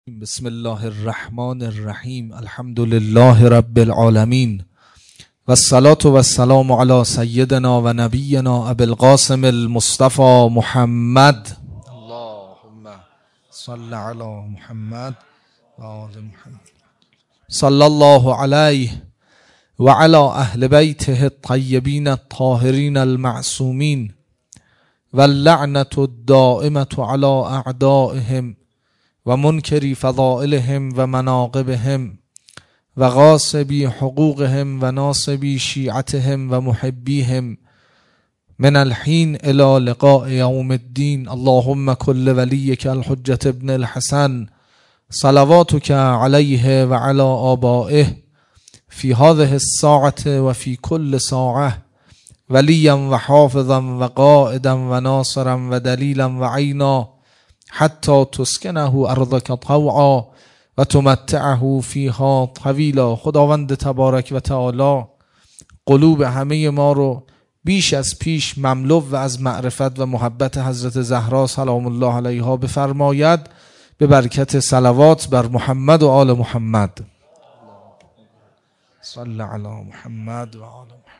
بسم الله الرحمن الرحیم. الحمد لله رب العالمین و الصلاة و السلام علی سیدنا و نبینا ابی القاسم المصطفى محمد. اللهم صل علی محمد و آل محمد. صلی الله علیه و علی اهل بیته الطیبین الطاهرین المعصومین و اللعنة الدائمة علی اعدائهم و منکری فضائلهم و مناقبهم و غاصبی حقوقهم و ناصبی شیعتهم و محبیهم من الحین الى لقاء یوم الدین. اللهم کل ولیک الحجة ابن الحسن صلواتک علیه و علی آبائه فی هذه الساعة و فی کل ساعة ولیا و حافظا و قائدا و ناصرا و دلیلا و عینا حتی تسکنه ارضک طوعا و تمتعه فیها طویلا. خداوند تبارک و تعالی قلوب همه ما رو بیش از پیش مملو و از معرفت و محبت حضرت زهرا سلام الله علیها بفرماید، به برکت صلوات بر محمد و آل محمد. صل علی محمد و آل محمد.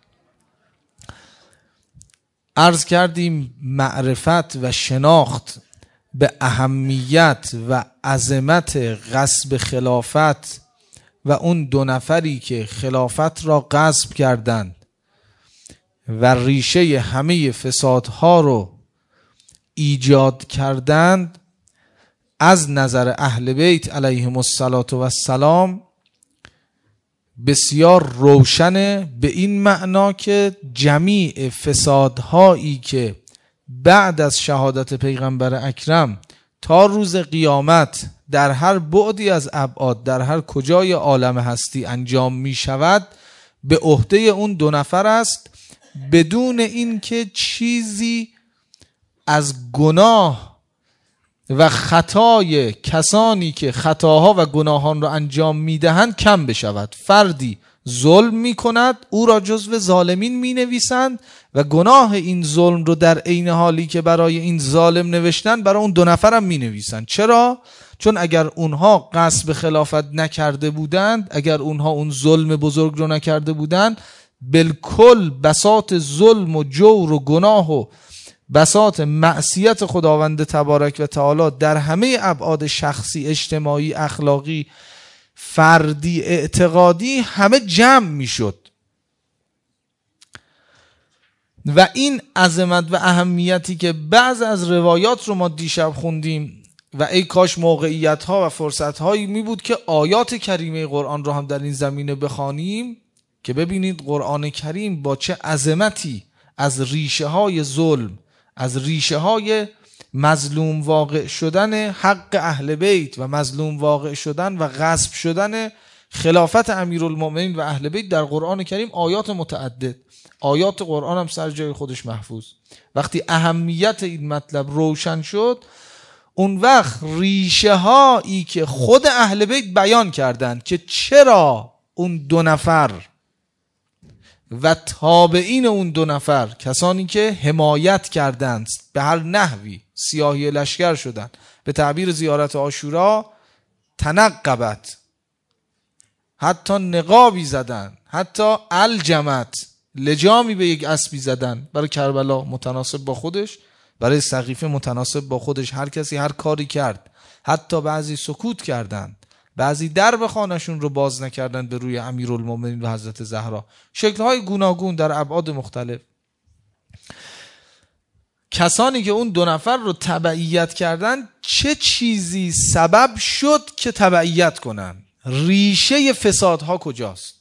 عرض کردیم معرفت و شناخت به اهمیت و عظمت غصب خلافت و اون دو نفری که خلافت را غصب کردند و ریشه همه فسادها رو ایجاد کردند، از نظر اهل بیت علیهم السلام بسیار روشنه، به این معنا که جمیع فسادهایی که بعد از شهادت پیغمبر اکرم تا روز قیامت در هر بعدی از ابعاد در هر کجای عالم هستی انجام می شود به عهده اون دو نفر است، بدون اینکه چیزی از گناه و خطای کسانی که خطاها و گناهان را انجام می دهند کم بشود. فردی ظلم می کند، او را جزو ظالمین می نویسند و گناه این ظلم رو در عین حالی که برای این ظالم نوشتن برای اون دو نفر هم می نویسند. چرا؟ چون اگر اونها غصب خلافت نکرده بودند، اگر اونها اون ظلم بزرگ رو نکرده بودند، بالکل بساط ظلم و جور و گناه و بساط معصیت خداوند تبارک و تعالی در همه ابعاد شخصی، اجتماعی، اخلاقی، فردی، اعتقادی همه جمع می شد. و این عظمت و اهمیتی که بعض از روایات رو ما دیشب خوندیم و ای کاش موقعیت ها و فرصت هایی می بود که آیات کریمه قرآن رو هم در این زمینه بخوانیم که ببینید قرآن کریم با چه عظمتی از ریشه های ظلم، از ریشه های مظلوم واقع شدن حق اهل بیت و مظلوم واقع شدن و غصب شدن خلافت امیرالمومنین و اهل بیت در قرآن کریم آیات متعدد. آیات قرآن هم سر جای خودش محفوظ. وقتی اهمیت این مطلب روشن شد، اون وقت ریشه هایی که خود اهل بیت بیان کردند که چرا اون دو نفر و تابعین اون دو نفر، کسانی که حمایت کردند به هر نحوی، سیاهی لشکر شدند، به تعبیر زیارت عاشورا تنقبت، حتی نقابی زدن، حتی الجمت، لجامی به یک اسبی زدن برای کربلا متناسب با خودش، برای سقیفه متناسب با خودش، هر کسی هر کاری کرد. حتی بعضی سکوت کردند، بعضی درب خانشون رو باز نکردن به روی امیرالمومنین و حضرت زهرا. شکل‌های گوناگون در ابعاد مختلف. کسانی که اون دو نفر رو تبعیت کردن، چه چیزی سبب شد که تبعیت کنن؟ ریشه فسادها کجاست؟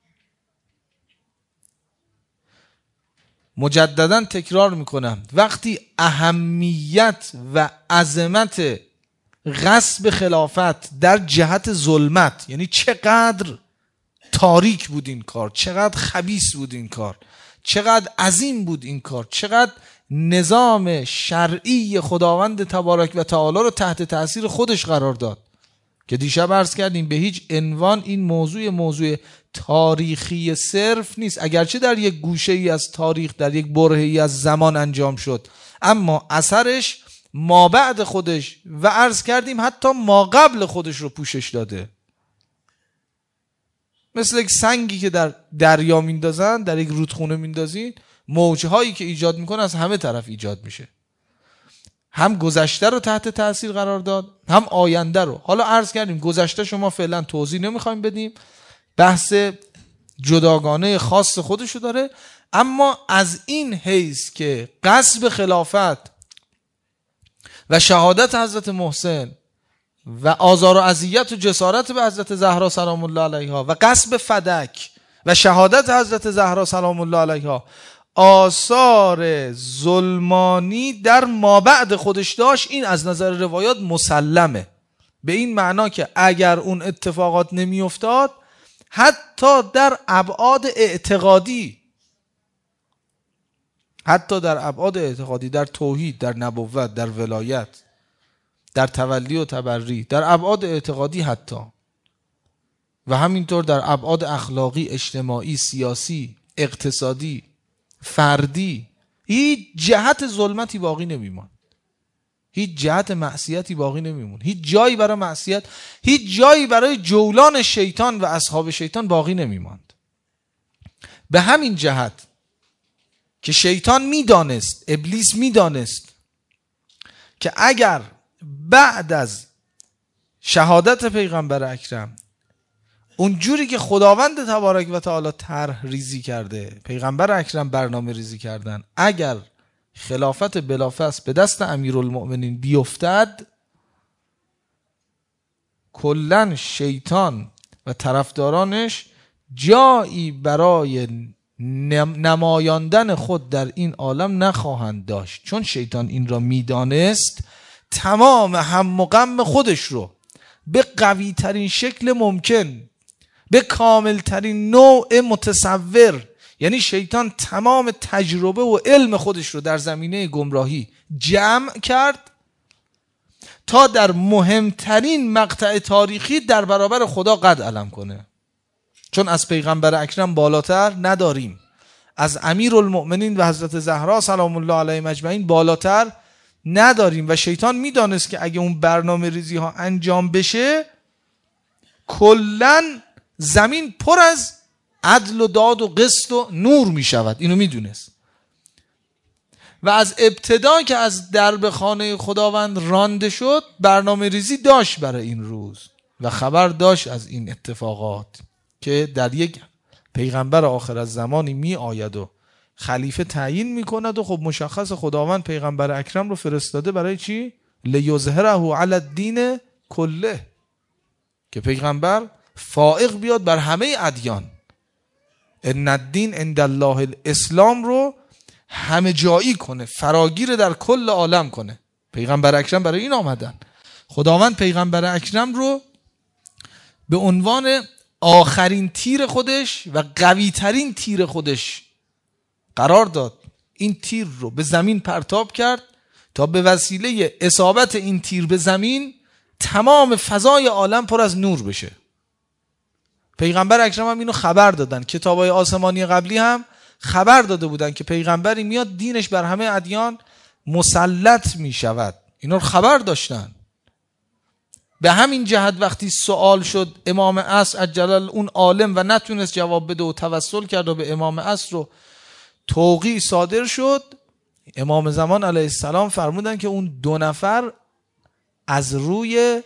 مجددا تکرار میکنم، وقتی اهمیت و عظمت غصب خلافت در جهت ظلمت، یعنی چقدر تاریک بود این کار، چقدر خبیث بود این کار، چقدر عظیم بود این کار، چقدر نظام شرعی خداوند تبارک و تعالی رو تحت تأثیر خودش قرار داد، که دیشب عرض کردیم به هیچ عنوان این موضوع تاریخی صرف نیست، اگرچه در یک گوشه ای از تاریخ، در یک برهه‌ای از زمان انجام شد، اما اثرش ما بعد خودش و عرض کردیم حتی ما قبل خودش رو پوشش داده. مثل یک سنگی که در دریا میندازن، در یک رودخونه میندازین، موجهایی که ایجاد میکنه از همه طرف ایجاد میشه. هم گذشته رو تحت تاثیر قرار داد، هم آینده رو. حالا عرض کردیم گذشته شما فعلا توضیح نمیخوایم بدیم، بحث جداگانه خاص خودشو داره. اما از این حیث که غصب خلافت و شهادت حضرت محسن و آزار و اذیت و جسارت به حضرت زهرا سلام الله علیها و غصب فدک و شهادت حضرت زهرا سلام الله علیها آثار ظلمانی در مابعد خودش داشت، این از نظر روایات مسلمه. به این معنا که اگر اون اتفاقات نمی افتاد، حتی در ابعاد اعتقادی، در توحید، در نبوت، در ولایت، در تولی و تبری، در ابعاد اعتقادی حتی، و همینطور در ابعاد اخلاقی، اجتماعی، سیاسی، اقتصادی، فردی، هیچ جهت ظلمتی باقی نمیماند، هیچ جهت معصیتی باقی نمیموند، هیچ جایی برای معصیت، هیچ جایی برای جولان شیطان و اصحاب شیطان باقی نمیماند. به همین جهت که شیطان میدانست، ابلیس میدانست که اگر بعد از شهادت پیغمبر اکرم اونجوری که خداوند تبارک و تعالی طرح ریزی کرده، پیغمبر اکرم برنامه ریزی کردن، اگر خلافت بلافاصله به دست امیرالمؤمنین بیفتد، کلن شیطان و طرفدارانش جایی برای نمایاندن خود در این عالم نخواهند داشت. چون شیطان این را میدانست، تمام هم و غم خودش رو به قوی ترین شکل ممکن، به کامل ترین نوع متصور، یعنی شیطان تمام تجربه و علم خودش رو در زمینه گمراهی جمع کرد تا در مهمترین مقطع تاریخی در برابر خدا قد علم کنه. چون از پیغمبر اکرم بالاتر نداریم، از امیرالمؤمنین و حضرت زهرا سلام الله علیهم اجمعین بالاتر نداریم. و شیطان میدانست که اگه اون برنامه ریزی ها انجام بشه، کلن زمین پر از عدل و داد و قسط و نور می شود. اینو میدونست و از ابتدا که از درب خانه خداوند رانده شد، برنامه ریزی داشت برای این روز و خبر داشت از این اتفاقات که در یک پیغمبر آخر از زمانی می آید و خلیفه تعیین می کند. و خب مشخص خداوند پیغمبر اکرم رو فرستاده برای چی؟ لیظهره علی الدین کله، که پیغمبر فائق بیاد بر همه ادیان. ان الدین عند الله الاسلام رو همه جایی کنه، فراگیر در کل عالم کنه. پیغمبر اکرم برای این آمدن. خداوند پیغمبر اکرم رو به عنوان آخرین تیر خودش و قوی ترین تیر خودش قرار داد. این تیر رو به زمین پرتاب کرد تا به وسیله اصابت این تیر به زمین تمام فضای عالم پر از نور بشه. پیغمبر اکرم هم اینو خبر دادن. کتابای آسمانی قبلی هم خبر داده بودن که پیغمبری میاد دینش بر همه ادیان مسلط می شود. اینا رو خبر داشتن. به همین جهت وقتی سوال شد امام عصر عجل اون عالم و نتونست جواب بده و توسل کرد و به امام عصر رو توقیع صادر شد، امام زمان علیه السلام فرمودن که اون 2 نفر از روی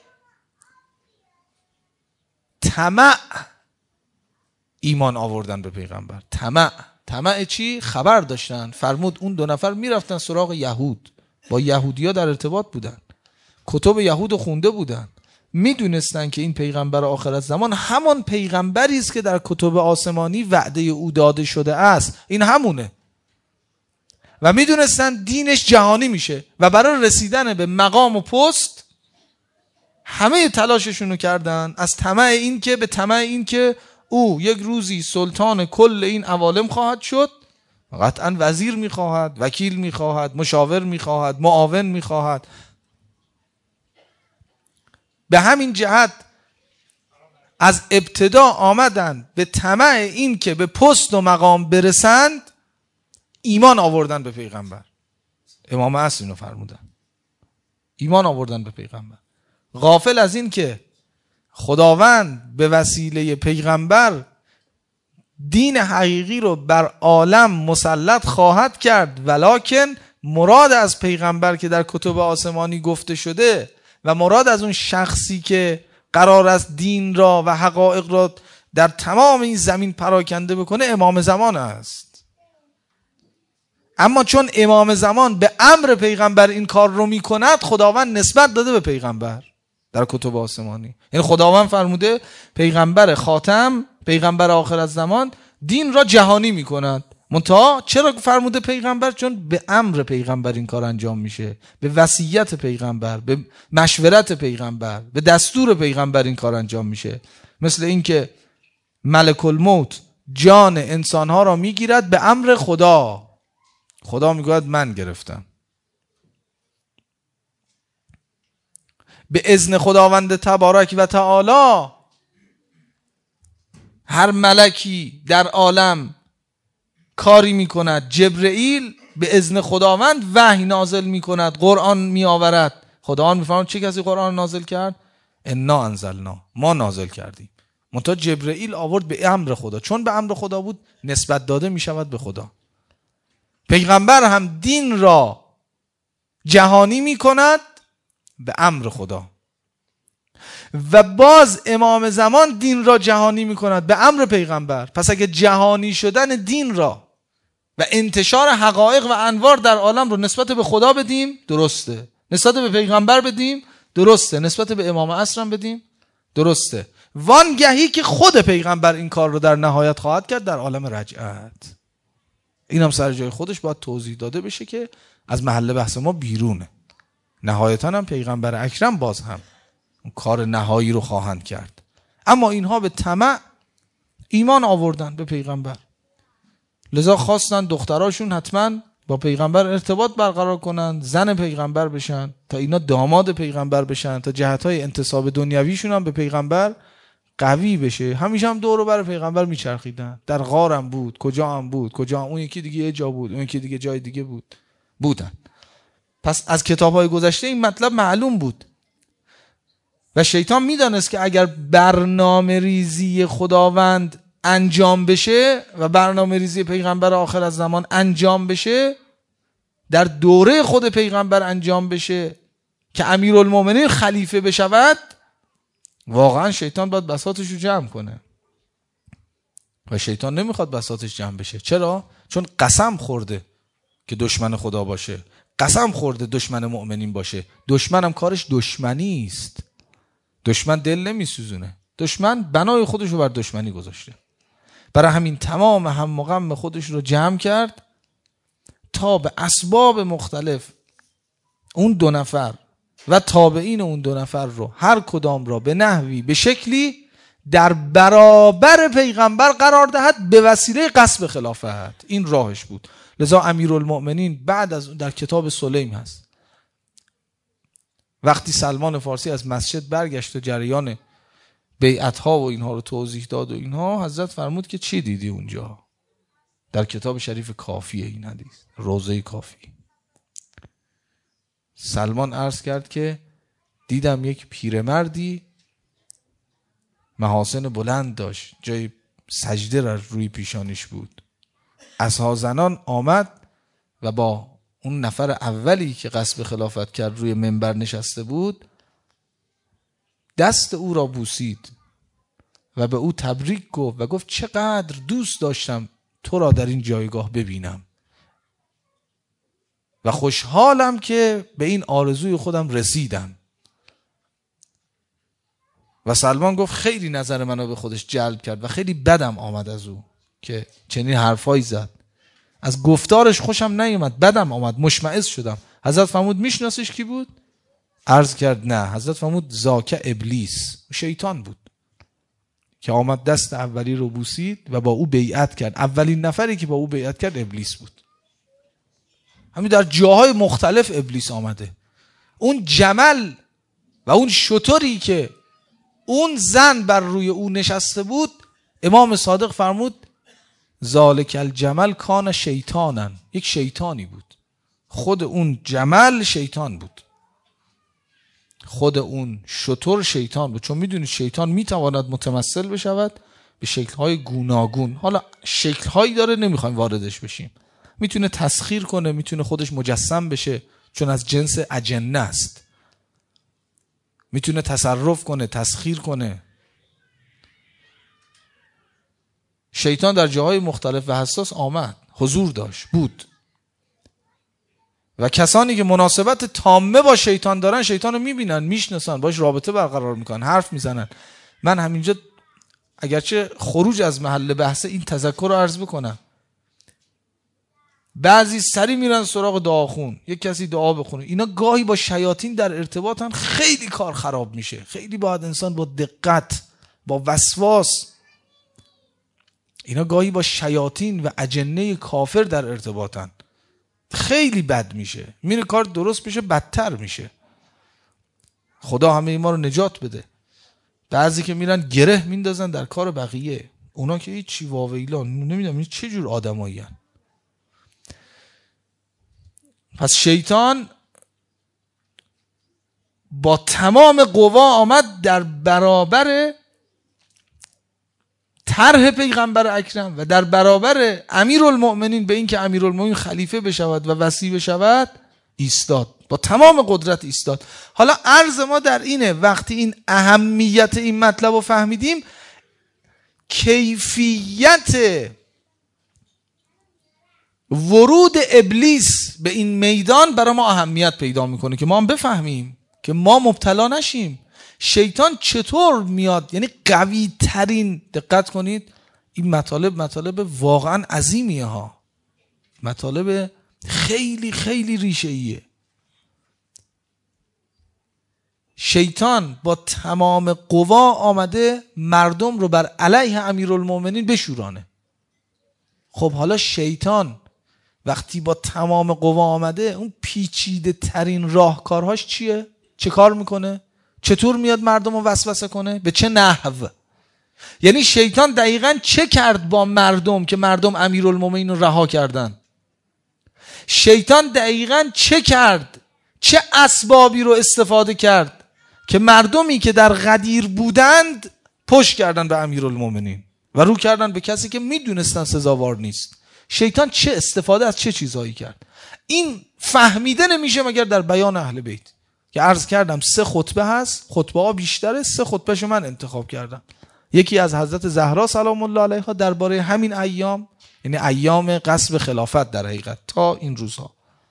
طمع ایمان آوردن به پیغمبر. طمع چی؟ خبر داشتن. فرمود اون 2 نفر میرفتن سراغ یهود، با یهودیا در ارتباط بودن، کتب یهود رو خونده بودن، میدونستن که این پیغمبر آخر الزمان همان پیغمبری است که در کتب آسمانی وعده او داده شده است، این همونه. و میدونستن دینش جهانی میشه و برای رسیدن به مقام و پست همه تلاششونو کردن، از طمع این که به طمع این که او یک روزی سلطان کل این عوالم خواهد شد، قطعا وزیر میخواهد، وکیل میخواهد، مشاور میخواهد، معاون میخواهد. به همین جهت از ابتدا آمدن به طمع این که به پست و مقام برسند، ایمان آوردن به پیغمبر. امام عصر اینو فرمودن. ایمان آوردن به پیغمبر، غافل از این که خداوند به وسیله پیغمبر دین حقیقی رو بر عالم مسلط خواهد کرد، ولکن مراد از پیغمبر که در کتب آسمانی گفته شده و مراد از اون شخصی که قرار است دین را و حقایق را در تمام این زمین پراکنده بکنه امام زمان است. اما چون امام زمان به امر پیغمبر این کار رو میکند، خداوند نسبت داده به پیغمبر در کتب آسمانی. یعنی خداوند فرموده پیغمبر خاتم، پیغمبر آخر الزمان دین را جهانی میکند. منتها چرا فرموده پیغمبر؟ چون به امر پیغمبر این کار انجام میشه، به وصیت پیغمبر، به مشورت پیغمبر، به دستور پیغمبر این کار انجام میشه. مثل اینکه ملک الموت جان انسانها را میگیرد به امر خدا. خدا میگوید من گرفتم. به اذن خداوند تبارک و تعالی هر ملکی در عالم کاری میکند، جبرئیل به اذن خداوند وحی نازل میکند، قرآن میآورد. خداوند میفرماید چه کسی قرآن نازل کرد؟ انا انزلنا، ما نازل کردیم. منتها جبرئیل آورد به امر خدا، چون به امر خدا بود نسبت داده میشود به خدا. پیغمبر هم دین را جهانی میکند به امر خدا، و باز امام زمان دین را جهانی میکند به امر پیغمبر. پس اگه جهانی شدن دین را و انتشار حقایق و انوار در عالم رو نسبت به خدا بدیم درسته، نسبت به پیغمبر بدیم درسته، نسبت به امام عصر هم بدیم درسته، وانگهی که خود پیغمبر این کار رو در نهایت خواهد کرد در عالم رجعت. این هم سر جای خودش باید توضیح داده بشه که از محل بحث ما بیرونه. نهایتا هم پیغمبر اکرم باز هم اون کار نهایی رو خواهند کرد. اما اینها به طمع ایمان آوردن به پیغمبر، لذا خواستن دختراشون حتما با پیغمبر ارتباط برقرار کنن، زن پیغمبر بشن، تا اینا داماد پیغمبر بشن، تا جهتهای انتساب دنیویشون هم به پیغمبر قوی بشه. همیشه هم دور و بر پیغمبر میچرخیدن، در غارم بود، کجا هم بود، کجا هم، اون یکی دیگه یه جا بود، اون یکی دیگه جای دیگه بودن. پس از کتاب‌های گذشته این مطلب معلوم بود و شیطان میدانست که اگر برنامه ریزی خداوند انجام بشه و برنامه ریزی پیغمبر آخر از زمان انجام بشه، در دوره خود پیغمبر انجام بشه که امیرالمومنین خلیفه بشود، واقعا شیطان باید بساطش رو جمع کنه و شیطان نمیخواد بساطش جمع بشه. چرا؟ چون قسم خورده که دشمن خدا باشه، قسم خورده دشمن مؤمنین باشه. دشمن هم کارش دشمنی است. دشمن دل نمیسوزونه، دشمن بنای خودش رو بر دشمنی گذاشته. برای همین تمام هم و غم خودش رو جمع کرد تا به اسباب مختلف اون دو نفر و تابعین اون دو نفر رو هر کدام را به نحوی به شکلی در برابر پیغمبر قرار دهد به وسیله غصب خلافت. این راهش بود. لذا امیرالمؤمنین بعد از در کتاب سلیم هست، وقتی سلمان فارسی از مسجد برگشت و جریان بیعت ها و اینها رو توضیح داد و اینها، حضرت فرمود که چی دیدی اونجا؟ در کتاب شریف کافیه این حدیث، روضه کافی. سلمان عرض کرد که دیدم یک پیرمردی محاسن بلند داشت، جای سجده را روی پیشانیش بود. عصا زنان آمد و با اون نفر اولی که غصب خلافت کرد روی منبر نشسته بود، دست او را بوسید و به او تبریک گفت و گفت چقدر دوست داشتم تو را در این جایگاه ببینم و خوشحالم که به این آرزوی خودم رسیدم. و سلمان گفت خیلی نظر منو به خودش جلب کرد و خیلی بدم آمد از او که چنین حرفایی زد. از گفتارش خوشم نیومد، بدم آمد، مشمئز شدم. حضرت فرمود میشناسیش کی بود؟ عرض کرد نه. حضرت فرمود زاک ابلیس، شیطان بود که آمد دست اولی رو بوسید و با او بیعت کرد. اولین نفری که با او بیعت کرد ابلیس بود. همین در جاهای مختلف ابلیس آمده. اون جمل و اون شتری که اون زن بر روی او نشسته بود، امام صادق فرمود ذالک الجمل کان شیطانن، یک شیطانی بود. خود اون جمل شیطان بود. خود اون شتر شیطان بود، چون میدونید شیطان میتواند متمثل بشود به شکل‌های گوناگون. حالا شکل‌هایی داره نمیخوایم واردش بشیم. میتونه تسخیر کنه، میتونه خودش مجسم بشه چون از جنس اجنه است. میتونه تصرف کنه، تسخیر کنه. شیطان در جاهای مختلف و حساس آمد، حضور داشت، بود. و کسانی که مناسبت تامه با شیطان دارن شیطان رو میبینن، میشناسن، باش رابطه برقرار میکنن، حرف میزنن. من همینجا اگرچه خروج از محل بحث این تذکر رو عرض بکنم، بعضی سری میرن سراغ دعاخون، یک کسی دعا بخونه، اینا گاهی با شیاطین در ارتباطن، خیلی کار خراب میشه. خیلی باید انسان با دقت، با وسواس، اینا گاهی با شیاطین و اجنه کافر در ارتباطن، خیلی بد میشه، میره کار درست بشه بدتر میشه. خدا همه ما رو نجات بده. بعضی که میرن گره میندازن در کار بقیه، اونا که هیچی، واویلا، نمیدونم این چه جور آدمایی هن. پس شیطان با تمام قوا آمد در برابر طرح پیغمبر اکرم و در برابر امیرالمؤمنین به این که امیرالمؤمنین خلیفه بشود و وصی بشود ایستاد، با تمام قدرت ایستاد. حالا عرض ما در اینه، وقتی این اهمیت این مطلب رو فهمیدیم، کیفیت ورود ابلیس به این میدان برای ما اهمیت پیدا میکنه که ما هم بفهمیم، که ما مبتلا نشیم. شیطان چطور میاد، یعنی قوی ترین، دقت کنید این مطالب واقعا عظیمیه ها، مطالب خیلی خیلی ریشه ایه. شیطان با تمام قوا آمده مردم رو بر علیه امیرالمؤمنین بشورانه. خب حالا شیطان وقتی با تمام قوا آمده، اون پیچیده ترین راهکارهاش چیه؟ چه کار میکنه؟ چطور میاد مردم رو وسوسه کنه؟ به چه نحو؟ یعنی شیطان دقیقاً چه کرد با مردم که مردم امیرالمؤمنین رو رها کردن؟ شیطان دقیقاً چه کرد؟ چه اسبابی رو استفاده کرد که مردمی که در غدیر بودند پشت کردن به امیرالمؤمنین و رو کردن به کسی که میدونستن سزاوار نیست؟ شیطان چه استفاده از چه چیزهایی کرد؟ این فهمیده نمیشه مگر در بیان اهل بیت که عرض کردم 3 خطبه هست، خطبه ها بیشتره، 3 خطبهشو من انتخاب کردم. یکی از حضرت زهرا سلام الله علیها درباره همین ایام، یعنی ایام غصب خلافت در حقیقت تا این روزها.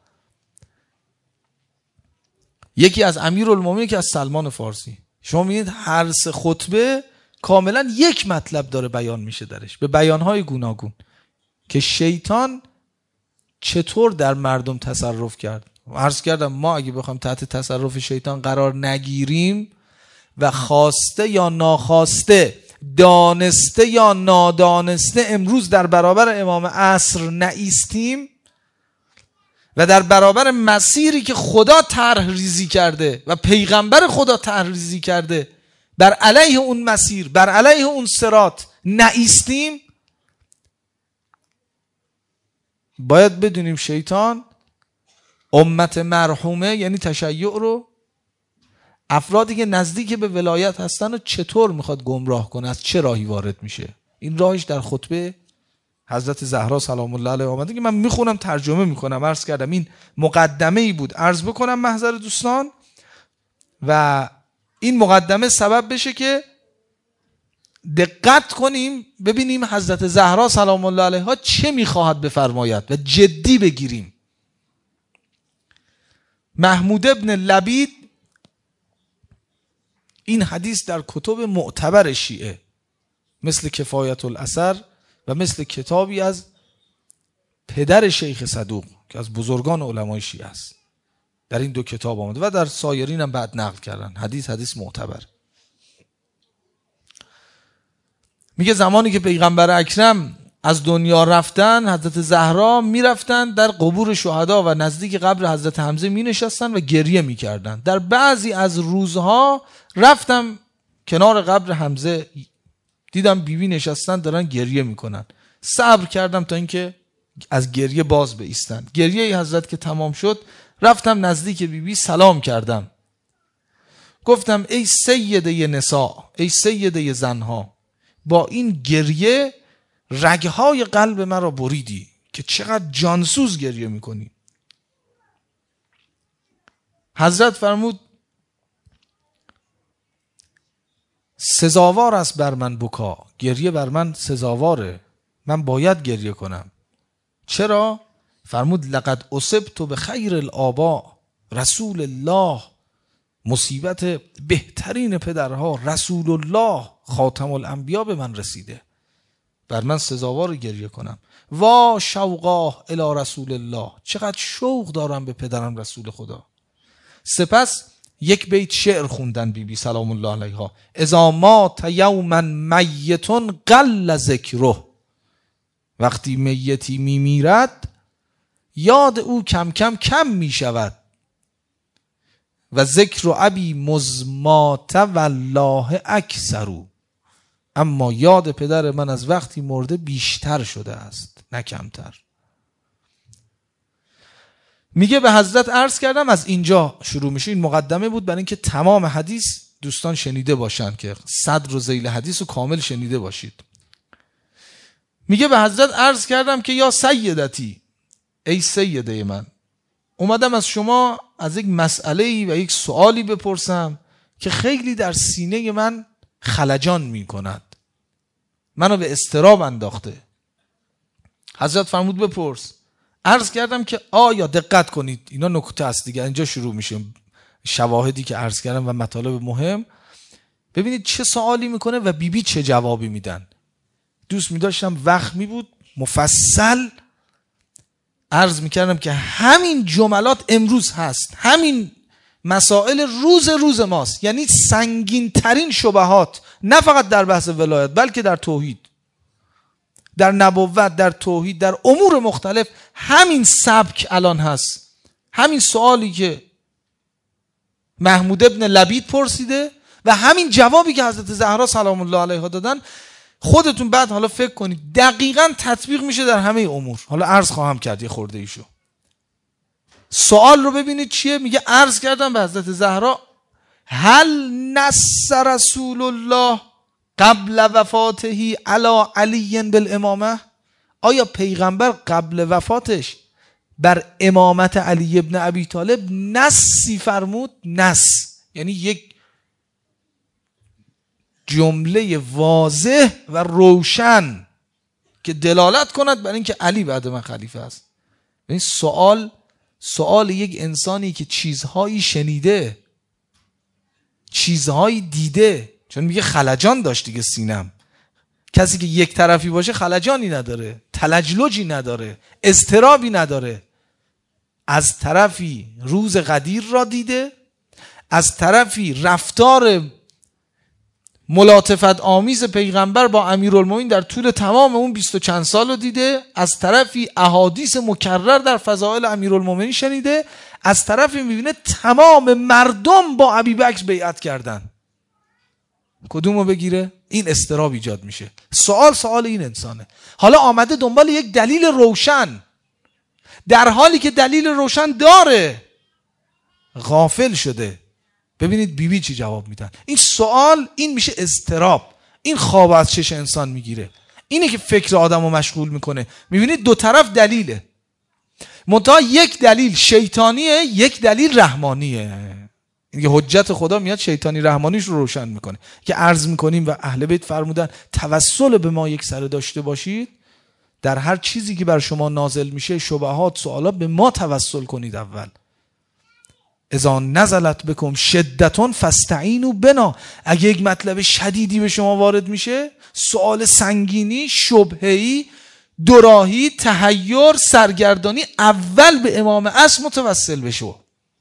یکی از امیرالمومنین که از سلمان فارسی. شما می‌بینید هر 3 خطبه کاملا یک مطلب داره بیان میشه درش، به بیانهای گوناگون، که شیطان چطور در مردم تصرف کرد. عرض کردم ما اگه بخوایم تحت تصرف شیطان قرار نگیریم و خواسته یا ناخواسته، دانسته یا نادانسته امروز در برابر امام عصر نایستیم و در برابر مسیری که خدا طرح ریزی کرده و پیغمبر خدا طرح ریزی کرده بر علیه اون مسیر، بر علیه اون صراط نایستیم، باید بدونیم شیطان امت مرحومه، یعنی تشیع رو، افرادی که نزدیک به ولایت هستن رو چطور میخواد گمراه کنه، از چه راهی وارد میشه. این راهش در خطبه حضرت زهرا سلام الله علیها آمده که من میخونم ترجمه میکنم. عرض کردم این مقدمه ای بود عرض بکنم محضر دوستان، و این مقدمه سبب بشه که دقت کنیم ببینیم حضرت زهرا سلام الله علیها چه میخواهد بفرماید و جدی بگیریم. محمود ابن لبید این حدیث در کتب معتبر شیعه مثل کفایت الاثر و مثل کتابی از پدر شیخ صدوق که از بزرگان علمای شیعه است، در این 2 کتاب آمده و در سایرین هم بعد نقل کردن. حدیث معتبر. میگه زمانی که پیغمبر اکرم از دنیا رفتن، حضرت زهرا میرفتن در قبور شهدا و نزدیک قبر حضرت حمزه می نشستن و گریه میکردن. در بعضی از روزها رفتم کنار قبر حمزه، دیدم بیبی نشستن دارن گریه میکنن. صبر کردم تا اینکه از گریه باز بایستن. گریه حضرت که تمام شد رفتم نزدیک بیبی سلام کردم. گفتم ای سیده نساء، ای سیده زنها، با این گریه رگهای قلب مرا بریدی که چقدر جانسوز گریه میکنی. حضرت فرمود سزاوار است بر من بکا، گریه بر من سزاواره، من باید گریه کنم. چرا؟ فرمود لقد اصبت بخیر الآباء رسول الله، مصیبت بهترین پدرها رسول الله خاتم الانبیا به من رسیده، بر من سزاوار گریه کنم. وا شوقاه الی رسول الله، چقدر شوق دارم به پدرم رسول خدا. سپس یک بیت شعر خوندن بی سلام الله علیها: اذا مات یوما میت قل ذکره، وقتی میتی میمیرد یاد او کم کم کم میشود. و ذکر ابی مزمات والله اکثرو، اما یاد پدر من از وقتی مرده بیشتر شده است نه کمتر. میگه به حضرت عرض کردم، از اینجا شروع میشه، این مقدمه بود برای اینکه تمام حدیث دوستان شنیده باشن، که صدر و ذیل حدیث رو کامل شنیده باشید. میگه به حضرت عرض کردم که یا سیدتی، ای سیده من، اومدم از شما از یک مسئله‌ای و یک سوالی بپرسم که خیلی در سینه من خلجان میکند، منو به اضطراب انداخته. حضرت فرمود بپرس. عرض کردم که آیا، دقت کنید اینا نکته است دیگه، اینجا شروع میشه شواهدی که عرض کردم و مطالب مهم. ببینید چه سوالی میکنه و بیبی چه جوابی میدن. دوست میداشتم وقت میبود مفصل عرض میکردم که همین جملات امروز هست، همین مسائل روز ماست، یعنی سنگین ترین شبهات، نه فقط در بحث ولایت بلکه در توحید، در نبوت، در توحید، در امور مختلف. همین سبک الان هست. همین سوالی که محمود ابن لبید پرسیده و همین جوابی که حضرت زهرا سلام الله علیها دادن، خودتون بعد حالا فکر کنید دقیقاً تطبیق میشه در همه امور. حالا عرض خواهم کرد یه خورده ایشو. سوال رو ببینید چیه. میگه عرض کردم به حضرت زهرا هل نص رسول الله قبل وفاته علی علی بالامامه، آیا پیغمبر قبل وفاتش بر امامت علی ابن ابی طالب نصی فرمود؟ نص یعنی یک جمله واضح و روشن که دلالت کند بر اینکه علی بعد من خلیفه است. این سوال یک انسانی که چیزهایی شنیده، چیزهایی دیده، چون میگه خلجان داشت دیگه سینم. کسی که یک طرفی باشه خلجانی نداره، تلجلجی نداره، اضطرابی نداره. از طرفی روز غدیر را دیده، از طرفی رفتار ملاطفت آمیز پیغمبر با امیرالمومنین در طول تمام اون 20 و چند سال رو دیده، از طرفی احادیث مکرر در فضائل امیرالمومنین شنیده، از طرفی میبینه تمام مردم با ابوبکر بیعت کردن. کدومو بگیره؟ این اضطراب ایجاد میشه. سوال این انسانه. حالا آمده دنبال یک دلیل روشن، در حالی که دلیل روشن داره غافل شده. ببینید بیبی چی جواب میدن. این سوال، این میشه اضطراب. این خواب از چش انسان میگیره. اینه که فکر آدمو مشغول میکنه. میبینید دو طرف دلیله، منتها یک دلیل شیطانیه، یک دلیل رحمانیه. این حجت خدا میاد شیطانی رحمانیش رو روشن میکنه که عرض میکنیم و اهل بیت فرمودن توسل به ما یک سره داشته باشید. در هر چیزی که بر شما نازل میشه، شبهات، سوالات، به ما توسل کنید. اول اذا نزلت بکم شدتون فاستعینوا بنا، اگه یک مطلب شدیدی به شما وارد میشه، سوال سنگینی، شبهه‌ای، دوراهی، تحیر، سرگردانی، اول به امام اصل متوسل بشو.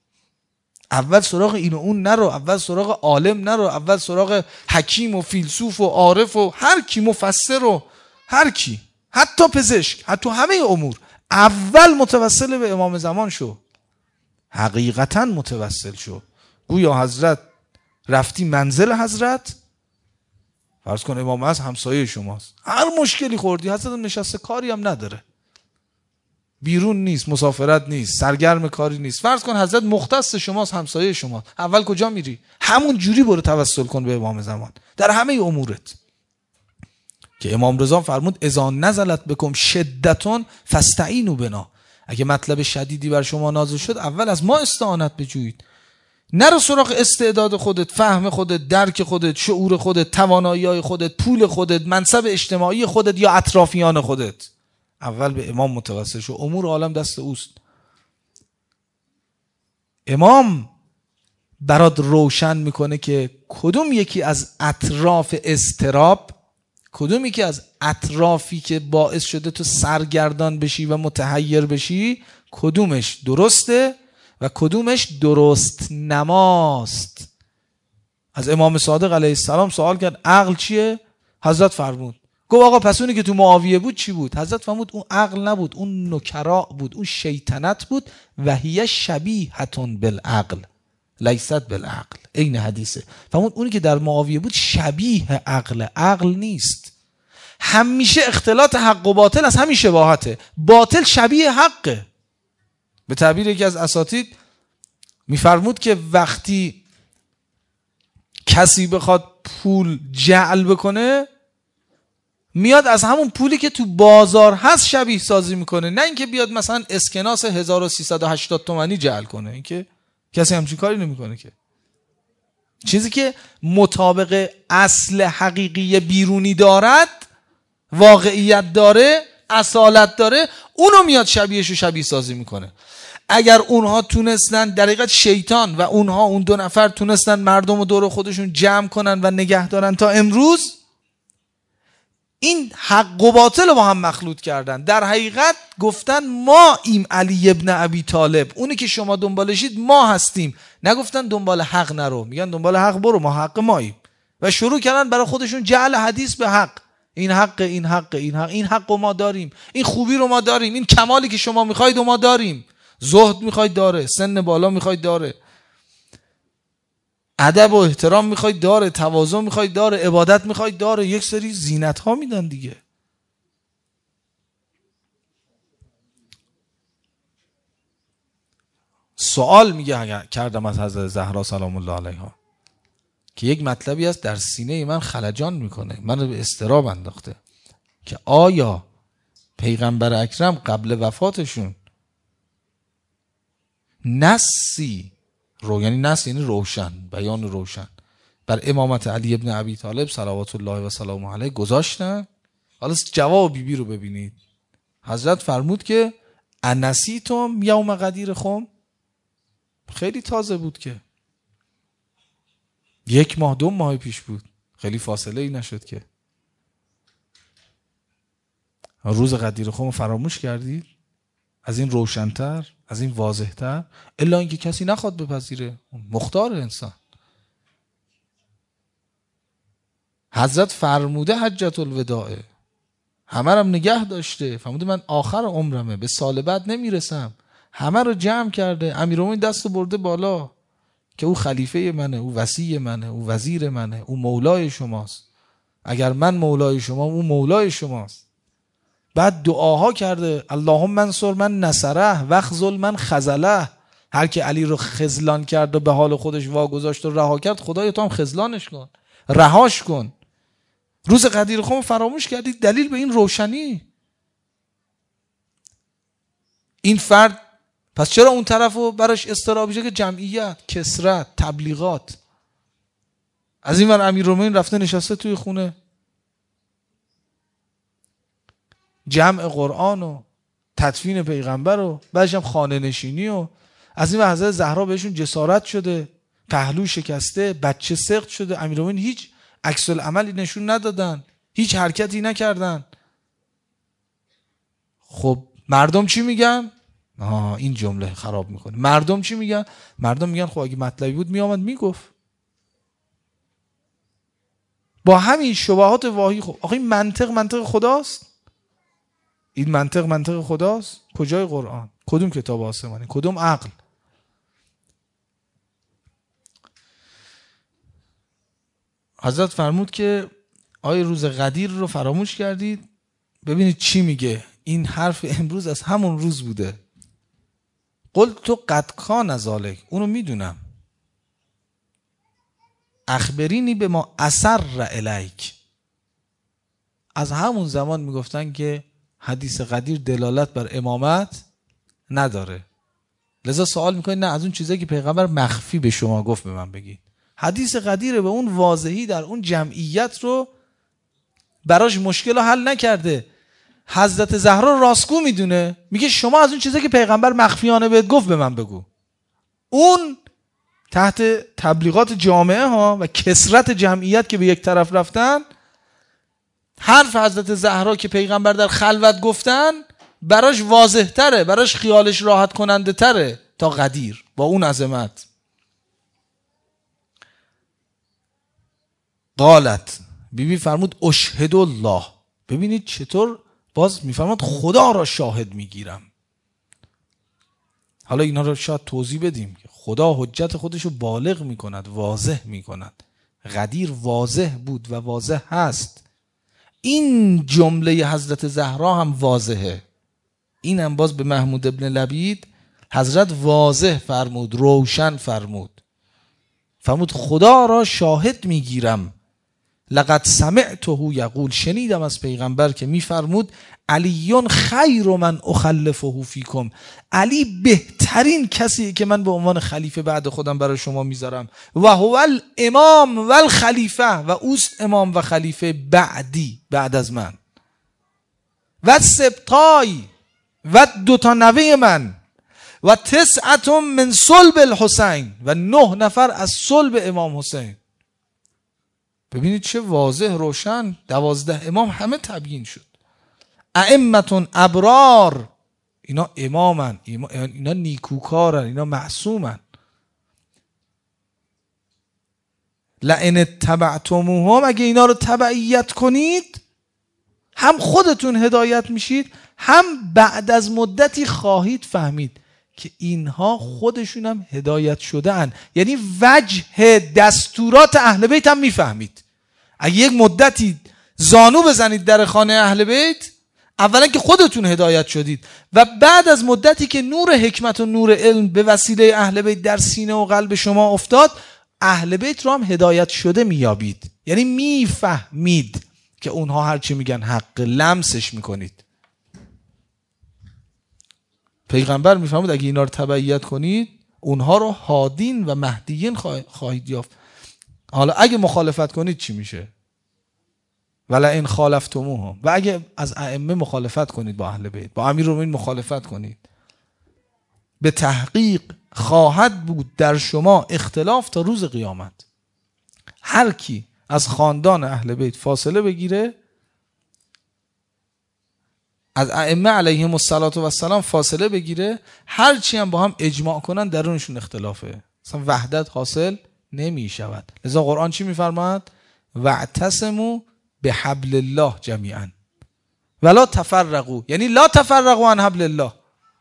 اول سراغ این و اون نرو، اول سراغ عالم نرو، اول سراغ حکیم و فیلسوف و عارف و هر کی، مفسر و هر کی، حتی پزشک، حتی همه امور، اول متوسل به امام زمان شو. حقیقتا متوسل شو. گویا حضرت رفتی منزل حضرت، فرض کن امام از همسایه شماست، هر مشکلی خوردی حضرت نشسته، کاری هم نداره، بیرون نیست، مسافرت نیست، سرگرم کاری نیست. فرض کن حضرت مختص شماست، همسایه شما، اول کجا میری؟ همون جوری برو توسل کن به امام زمان در همه امورت. که امام رضا فرمود اذا نزلت بکم شدتون فاستعینوا بنا. اگه مطلب شدیدی بر شما نازل شد، اول از ما استعانت بجویید. نرو سراغ استعداد خودت، فهم خودت، درک خودت، شعور خودت، توانایی‌های خودت، پول خودت، منصب اجتماعی خودت یا اطرافیان خودت. اول به امام متوسل شو، امور عالم دست اوست. امام برات روشن میکنه که کدوم یکی از اطراف اضطراب، کدوم یکی از اطرافی که باعث شده تو سرگردان بشی و متحیر بشی، کدومش درسته و کدومش درست نماست. از امام صادق علیه السلام سوال کرد عقل چیه؟ حضرت فرمود، گفت آقا پس اونی که تو معاویه بود چی بود؟ حضرت فرمود اون عقل نبود، اون نکراء بود، اون شیطنت بود. و هی شبیهتون بالعقل لیست بالعقل، این حدیثه. فرمود اونی که در معاویه بود شبیه عقل، عقل نیست. همیشه اختلاط حق و باطل از همین شباهته، باطل شبیه حقه. به تعبیر یکی از اساتید میفرمود که وقتی کسی بخواد پول جعل بکنه، میاد از همون پولی که تو بازار هست شبیه سازی میکنه، نه اینکه بیاد مثلا اسکناس 1380 تومانی جعل کنه. اینکه کسی همچین کاری نمیکنه که. چیزی که مطابق اصل حقیقی بیرونی دارد، واقعیت داره، اصالت داره، اونو میاد شبیهشو شبیه سازی میکنه. اگر اونها تونستن، در حقیقت شیطان و اونها، اون دو نفر تونستن مردم رو دور خودشون جمع کنن و نگه دارن تا امروز، این حق و باطل رو با هم مخلوط کردن. در حقیقت گفتن ما ایم علی ابن ابی طالب، اونی که شما دنبالشید ما هستیم. نگفتن دنبال حق نرو، میگن دنبال حق برو، ما حق ماییم. و شروع کردن برای خودشون جعل حدیث به حق. این حق، این حق، این حق، این حق رو ما داریم، این خوبی رو ما داریم، این کمالی که شما میخواید و ما داریم. زهد میخواید داره، سن بالا میخواید داره، ادب و احترام میخواید داره، تواضع میخواید داره، عبادت میخواید داره، یک سری زینت ها میدن دیگه. سوال میگه کردم از حضرت زهرا سلام الله علیها که یک مطلبی هست در سینه من خلجان میکنه، من به اضطراب انداخته، که آیا پیغمبر اکرم قبل وفاتشون نصی یعنی نص یعنی روشن، بیان روشن بر امامت علی ابن ابی طالب صلوات الله و سلامه علیه گذاشتن؟ حالا جواب بیبی رو ببینید. حضرت فرمود که انسیتم یوم غدیر خم، خیلی تازه بود که 1 ماه 2 ماه پیش بود، خیلی فاصله ای نشد که. روز غدیر خم فراموش کردید؟ از این روشن‌تر، از این واضح‌تر، الا اینکه کسی نخواد بپذیره، مختار انسان. حضرت فرموده حجت الوداعه، همه رو نگه داشته، فرموده من آخر عمرمه، به سال بعد نمیرسم، همه رو جمع کرده، امیرالمومنین دست برده بالا که او خلیفه منه، او وصی منه، او وزیر منه، او مولای شماست. اگر من مولای شما، او مولای شماست. بعد دعاها کرده اللهم انصر من نصره واخذل من خذله. هر که علی رو خذلان کرد و به حال خودش واگذاشت و رها کرد، خدایا تو هم خذلانش کن، رهاش کن. روز غدیر خم فراموش کردید، دلیل به این روشنی. این فرد پس چرا اون طرفو براش اضطرابیه که جمعیت، کثرت، تبلیغات. از این ور امیرالمومنین رفته نشسته توی خونه، جمع قرآن و تدفین پیغمبر و بعدش هم خانه نشینی، و از این حضرت زهرا بهشون جسارت شده، پهلو شکسته، بچه سقط شده، امیرالمومنین هیچ عکس العملی نشون ندادن، هیچ حرکتی نکردن. خب مردم چی میگن؟ این جمله خراب میکنه. مردم چی میگن؟ مردم میگن خب اگه مطلبی بود میامد میگفت. با همین شبهات واهی. خب آخه این منطق خداست؟ این منطق خداست؟ کجای قرآن؟ کدوم کتاب آسمانی؟ کدوم عقل؟ حضرت فرمود که آیا روز غدیر رو فراموش کردید؟ ببینید چی میگه این حرف امروز از همون روز بوده. قلت تو قد کان ذالک، اونو میدونم. اخبرینی به ما اثر الیک، از همون زمان میگفتن که حدیث قدیر دلالت بر امامت نداره، لذا سوال میکنید نه از اون چیزایی که پیغمبر مخفی به شما گفت به من بگید. حدیث قدیر به اون واضحی در اون جمعیت رو براش مشکل رو حل نکرده. حضرت زهرا راستگو میدونه، میگه شما از اون چیزایی که پیغمبر مخفیانه بهت گفت به من بگو. اون تحت تبلیغات جامعه ها و کثرت جمعیت که به یک طرف رفتن، حرف حضرت زهرا که پیغمبر در خلوت گفتن براش واضح تره، براش خیالش راحت کننده تره تا قدیر با اون عظمت. قالت، بیبی فرمود اشهد الله. ببینید چطور باز میفرماد خدا را شاهد میگیرم. حالا اینا رو شاید توضیح بدیم که خدا حجت خودشو بالغ میکند، واضح میکند. قدیر واضح بود و واضح هست. این جمله حضرت زهرا هم واضحه. این هم باز به محمود ابن لبید حضرت واضح فرمود، روشن فرمود. فرمود خدا را شاهد میگیرم. لقد سمعته یقول، شنیدم از پیغمبر که میفرمود علی خیر من اخلفه فیکم، علی بهترین کسی که من به عنوان خلیفه بعد خودم برای شما میذارم. و هو الامام و الخلیفه، و اوست امام و خلیفه بعدی، بعد از من. و سبطای، و 2 نوه من. و 9 من صلب الحسین، و 9 نفر از صلب امام حسین. ببینید چه واضح روشن. 12 امام همه تبیین شد. ائمه ابرار، اینا امامن، اینا نیکوکارن، اینا معصومن. لئن اتبعتموهم، اگه اینا رو تبعیت کنید هم خودتون هدایت میشید، هم بعد از مدتی خواهید فهمید که اینها خودشون هم هدایت شده ان. یعنی وجه دستورات اهل بیت هم میفهمید. اگه یک مدتی زانو بزنید در خانه اهل بیت، اولا که خودتون هدایت شدید، و بعد از مدتی که نور حکمت و نور علم به وسیله اهل بیت در سینه و قلب شما افتاد، اهل بیت رو هم هدایت شده میابید. یعنی میفهمید که اونها هرچی میگن حق، لمسش میکنید. پیغمبر میفهمید اگه اینا رو تبعیت کنید اونها رو هادین و مهدیین خواهید یافت. حالا اگه مخالفت کنید چی میشه؟ ولئن خالفتموهم، و اگه از ائمه مخالفت کنید، با اهل بیت، با امیرالمومنین مخالفت کنید، به تحقیق خواهد بود در شما اختلاف تا روز قیامت. هر کی از خاندان اهل بیت فاصله بگیره، از ائمه علیهم السلام فاصله بگیره، هر چی هم با هم اجماع کنن درونشون اختلافه، اصلا وحدت حاصل نمی شود. لذا قرآن چی میفرماد؟ واعتصموا بحبل الله جمیعا ولا تفرقوا، یعنی لا تفرقوا عن حبل الله.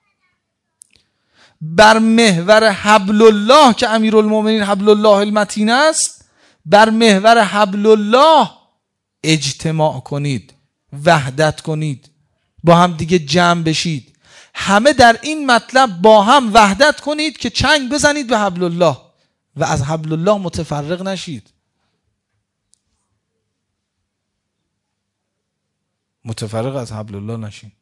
بر محور حبل الله که امیرالمومنین حبل الله المتین است، بر محور حبل الله اجتماع کنید، وحدت کنید، با هم دیگه جمع بشید. همه در این مطلب با هم وحدت کنید که چنگ بزنید به حبل الله و از حبل الله متفرق نشید. متفرق از حبل الله نشین.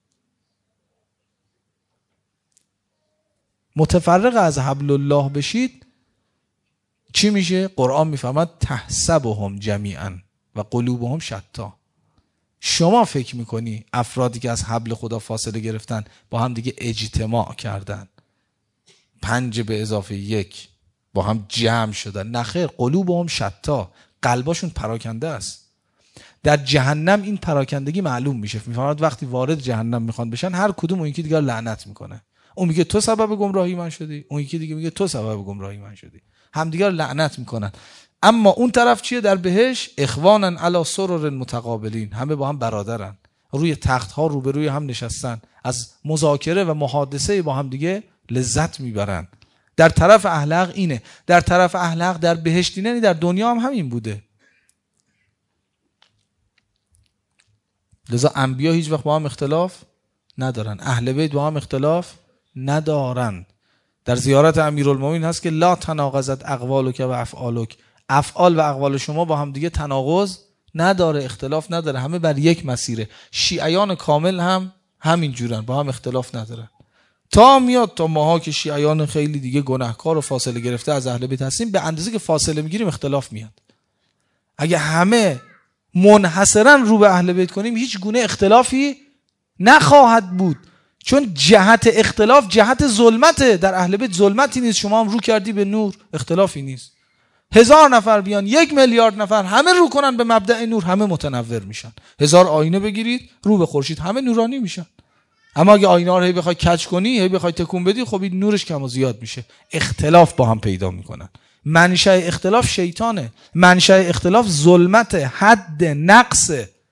متفرق از حبل الله بشید چی میشه؟ قرآن میفرماد تحسبهم جمیعا و قلوبهم شتا. شما فکر میکنی افرادی که از حبل خدا فاصله گرفتن با هم دیگه اجتماع کردن، 5 به اضافه 1 با هم جمع شدن. نخیر، قلوبهم شتا، قلباشون پراکنده است. در جهنم این پراکندگی معلوم میشه. میفرماد وقتی وارد جهنم میخوان بشن، هر کدوم اون یکی دیگر لعنت میکنه. اون میگه تو سبب گمراهی من شدی، اون یکی دیگه میگه تو سبب گمراهی من شدی. همدیگر لعنت میکنن. اما اون طرف چیه در بهشت؟ اخوانن علی سرر متقابلین، همه با هم برادرن، روی تخت ها روبروی هم نشستن، از مذاکره و محادثه با هم دیگه لذت میبرن. در طرف اهل حق اینه. در طرف اهل حق در بهشت اینه، در دنیا هم همین بوده. لذا انبیا هیچ وقت با هم اختلاف ندارن. اهل بیت با هم اختلاف ندارن. در زیارت امیرالمومنین هست که لا تناقضت اقوالک و افعالک، افعال و اقوال شما با هم دیگه تناقض نداره، اختلاف نداره، همه بر یک مسیره. شیعیان کامل هم همین جورن، با هم اختلاف ندارن. تا میاد تا ماها که شیعیان خیلی دیگه گناهکار و فاصله گرفته از اهل بیت هستیم، به اندازه که فاصله میگیریم اختلاف میاد. اگه همه منحصرا رو به اهل بیت کنیم هیچ گونه اختلافی نخواهد بود، چون جهت اختلاف جهت ظلمته. در اهل بیت ظلمتی نیست، شما هم رو کردی به نور، اختلافی نیست. 1000 نفر بیان، 1 میلیارد نفر، همه رو کنن به مبدأ نور، همه متنور میشن. 1000 آینه بگیرید رو به خورشید، همه نورانی میشن. اما اگه آینه ها رو هی بخوای کج کنی، هی بخوای تکون بدی، خب این نورش کم و زیاد میشه. اختلاف با هم پیدا میکنن. منشأ اختلاف شیطانه، منشأ اختلاف ظلمت، حد نقص.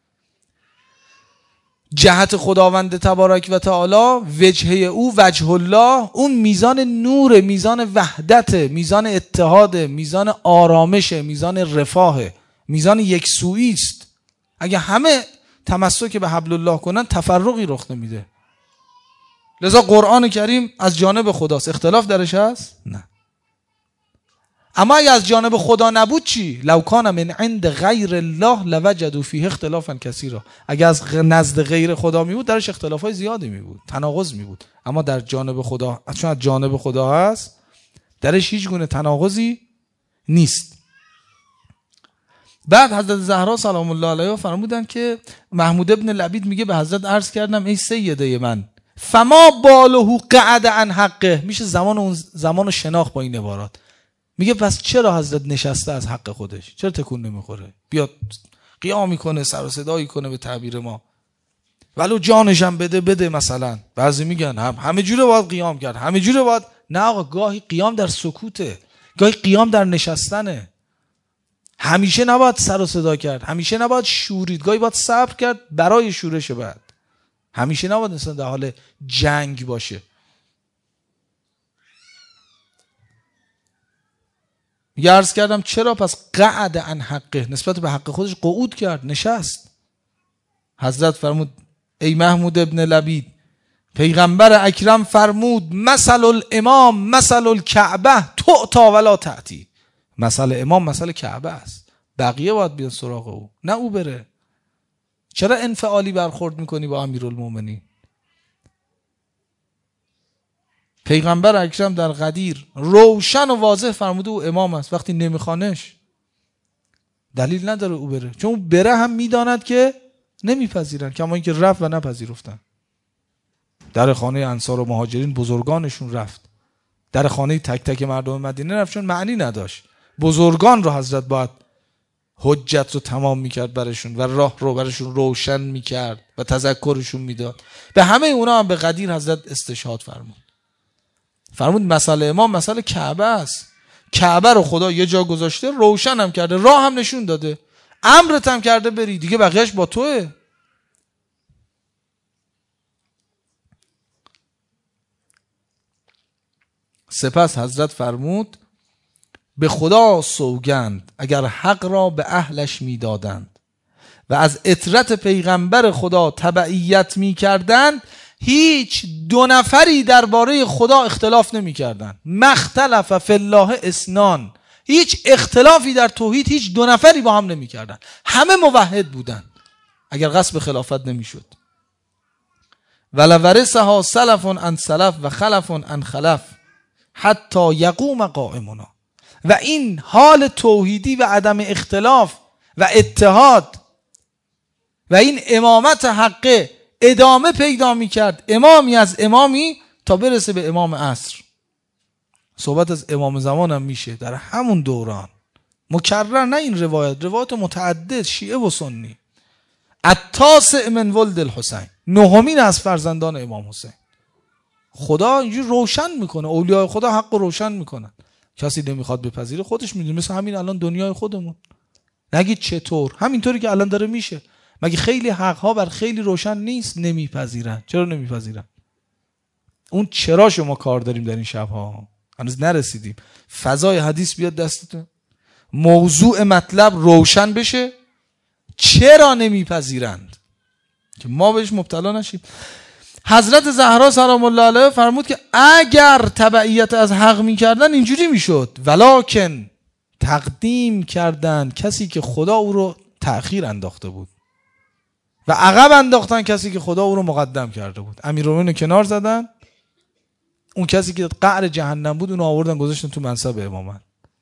جهت خداوند تبارک و تعالی، وجهه او وجه الله، اون میزان نور، میزان وحدت، میزان اتحاد، میزان آرامش، میزان رفاه، میزان یکسویی است. اگه همه تمسک به حبل الله کنن تفرقی رخ نمیده. لذا قرآن کریم از جانب خداست، اختلاف درش هست؟ نه. اما اگه از جانب خدا نبود چی؟ لو کان من عند غیر الله لوجدوا فیه اختلافا کثیرا. اگه از نزد غیر خدا می بود درش اختلافای زیادی می بود، تناقض می بود. اما در جانب خدا، چون از جانب خدا هست، درش هیچ گونه تناقضی نیست. بعد حضرت زهرا سلام الله علیها فرمودن که محمود ابن لبید میگه به حضرت عرض کردم ای سیده من، فما باله قعد عن حقه. میشه زمان شناخت با این عبارات. میگه پس چرا حضرت نشسته از حق خودش؟ چرا تکون نمیخوره؟ بیاد قیام میکنه، سر و صدایی کنه به تعبیر ما، ولو جانشم بده مثلا. بعضی میگن همه جوره باید قیام کرد، همه جوره باید. نه آقا، گاهی قیام در سکوته، گاهی قیام در نشستنه. همیشه نباید سر و صدا کرد، همیشه نباید شورید، گاهی باید صبر کرد برای شورش. بعد همیشه نباید مثلا در حال جنگ باشه. میگه عرض کردم چرا پس قعد عن حقه، نسبت به حق خودش قعود کرد، نشست. حضرت فرمود ای محمود ابن لبید، پیغمبر اکرم فرمود مثل الامام مثل الکعبه تعطی ولا تعطی. مثل امام مثل کعبه است، بقیه باید بیان سراغ او، نه او بره. چرا انفعالی برخورد میکنی با امیرالمومنین؟ پیغمبر اکرم در غدیر روشن و واضح فرموده او امام است. وقتی نمیخوانش دلیل نداره او بره، چون او بره هم میداند که نمیپذیرن، کما اینکه رفت و نپذیرفتن. در خانه انصار و مهاجرین بزرگانشون رفت، در خانه تک تک مردم مدینه رفت، چون معنی نداشت. بزرگان رو حضرت باید حجت رو تمام میکرد برشون و راه رو برشون روشن میکرد و تذکرشون میداد. به همه اونا هم به غدیر حضرت استشهاد فرمود مثل امام مثل کعبه است. کعبه رو خدا یه جا گذاشته، روشن هم کرده، راه هم نشون داده، امرت هم کرده بری، دیگه بقیهش با توه. سپس حضرت فرمود به خدا سوگند اگر حق را به اهلش میدادند و از اطرت پیغمبر خدا تبعیت میکردند، هیچ 2 نفری درباره خدا اختلاف نمیکردند. مختلف فی الله اثنان، هیچ اختلافی در توحید هیچ 2 نفری با هم نمیکردند، همه موحد بودند اگر قصد به خلافت نمیشد. ولورثها سلف عن سلف و خلف عن خلف حتی یقوم قائمنا. و این حال توحیدی و عدم اختلاف و اتحاد و این امامت حقه ادامه پیدا میکرد، امامی از امامی تا برسه به امام عصر. صحبت از امام زمان هم میشه در همون دوران، مکرر، نه این روایت متعدد، شیعه و سنی. التاسع من ولد الحسین، 9مین از فرزندان امام حسین. خدا اینجور روشن میکنه، اولیاء خدا حق روشن میکنن. کسی نمیخواد بپذیره خودش میدونه، مثل همین الان دنیای خودمون. نگید چطور، همینطوری که الان داره میشه. مگه خیلی حقها بر خیلی روشن نیست؟ نمیپذیرن. چرا نمیپذیرن؟ اون چرا شما کار داریم در این شبها، هنوز نرسیدیم. فضای حدیث بیاد دستتون، موضوع مطلب روشن بشه. چرا نمیپذیرند؟ که ما بهش مبتلا نشیم. حضرت زهرا سلام الله علیها فرمود که اگر تبعیت از حق میکردن اینجوری میشد، ولکن تقدیم کردن کسی که خدا او رو تأخیر انداخته بود و عقب انداختن کسی که خدا او رو مقدم کرده بود. امیرالمومنین کنار زدن، اون کسی که قعر جهنم بود اونو آوردن گذاشتن تو منصب امامت.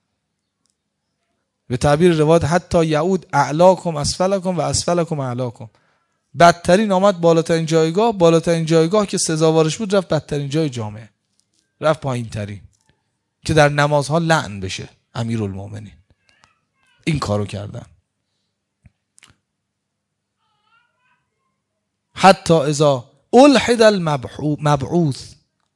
به تعبیر روایت حتی یعود اعلاکم اسفلکم و اسفلکم اعلاکم، بدترین آمد بالاترین جایگاه، بالاترین جایگاه که سزاوارش بود رفت بدترین جای جامعه، رفت پایین ترین که در نمازها لعن بشه. امیرالمومنین این کارو کردن. حتی اذا الحد المبعوث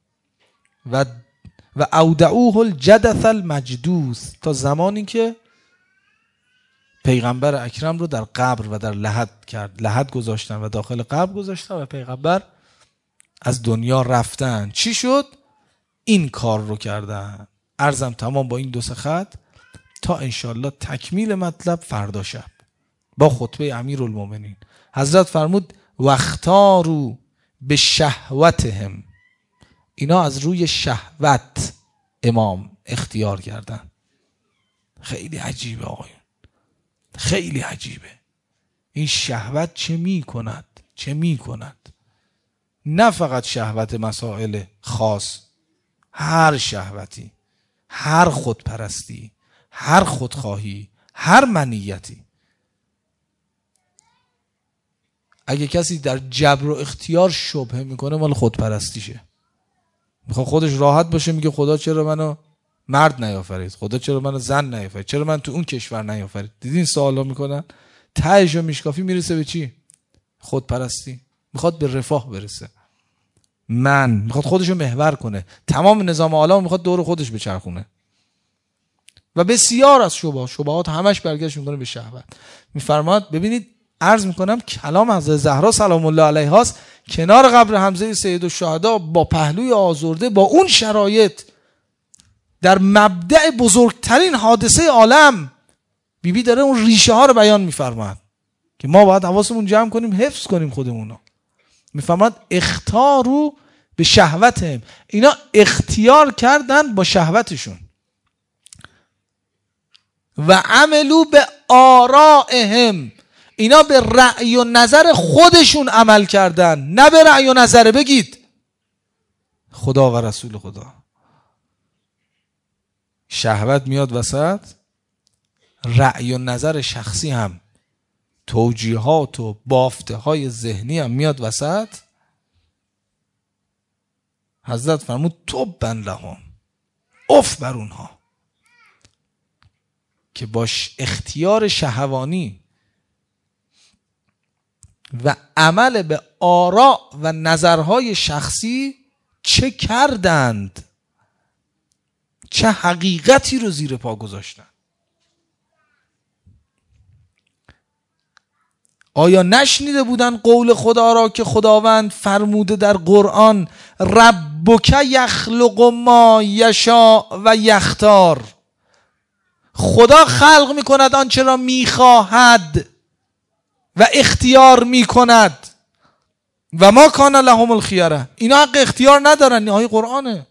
و اودعوه الجدث المجدوث، تا زمانی که پیغمبر اکرم رو در قبر و در لحد گذاشتن و داخل قبر گذاشتن و پیغمبر از دنیا رفتن. چی شد؟ این کار رو کردن. عرضم تمام با این 2 خط تا انشالله تکمیل مطلب فردا شب با خطبه امیرالمومنین. حضرت فرمود واختاروا بشهوتهم، اینا از روی شهوت امام اختیار کردن. خیلی عجیبه آقایون، خیلی عجیبه. این شهوت چه می کند؟ چه می کند؟ نه فقط شهوت مسائل خاص، هر شهوتی، هر خودپرستی، هر خودخواهی، هر منیتی. اگه کسی در جبر و اختیار شبهه میکنه مال خودپرستیشه، میخواد خودش راحت باشه، میگه خدا چرا منو مرد نیافرید، خدا چرا منو زن نیافرید، چرا من تو اون کشور نیافرید. دیدین سوالا میکنن، تهش و میشکافی میرسه به چی؟ خودپرستی. میخواد به رفاه برسه، میخواد خودشو محور کنه، تمام نظام عالم میخواد دور خودش بچرخونه. و بسیار از شبهات همش برگشت میکنه به شهوت. میفرماد ببینید، عرض میکنم کلام حضرت زهرا سلام الله علیها است کنار قبر حمزه سید الشهدا، با پهلوی آزرده، با اون شرایط، در مبدأ بزرگترین حادثه عالم بیبی داره اون ریشه ها رو بیان میفرماد که ما باید حواسمون جمع کنیم، حفظ کنیم خودمونو. میفرماد اختاروا به شهوتهم، اینا اختیار کردن با شهوتشون. و عملوا به آرائهم، اینا به رأی و نظر خودشون عمل کردن، نه به رأی و نظر بگید خدا و رسول خدا. شهوت میاد وسط، رأی و نظر شخصی هم، توجیهات و بافته های ذهنی هم میاد وسط. حضرت فرمود تبا لهم، اف بر اونها که باش اختیار شهوانی و عمل به آراء و نظرهای شخصی چه کردند، چه حقیقتی رو زیر پا گذاشتن. آیا نشنیده بودن قول خدا را که خداوند فرموده در قرآن ربک یخلق ما یشاء و یختار، خدا خلق میکند آنچه را میخواهد و اختیار میکند و ما کان لهم الخیره. اینا حق اختیار ندارن، این آیه قرآنه.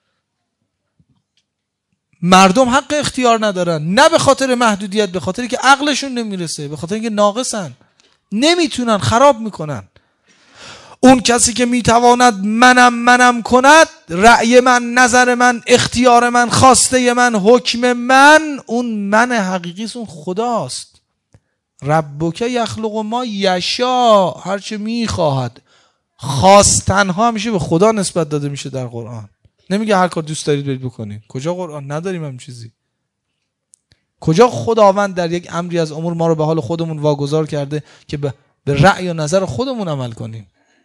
مردم حق اختیار ندارن، نه به خاطر محدودیت، به خاطری که عقلشون نمیرسه، به خاطر اینکه ناقصن، نمیتونن، خراب میکنن. اون کسی که میتواند منم کند، رأی من، نظر من، اختیار من، خواسته من، حکم من، اون من حقیقی اون خداست. ربک یخلق ما یشاء، هرچه میخواهد. خواستنها همیشه به خدا نسبت داده میشه در قرآن. نمیگه هر کار دوست دارید برید بکنید. کجا قرآن؟ نداریم هم چیزی. کجا خداوند در یک امری از امور ما رو به حال خودمون واگذار کرده که به رأی و نظر خودمون عمل کنیم؟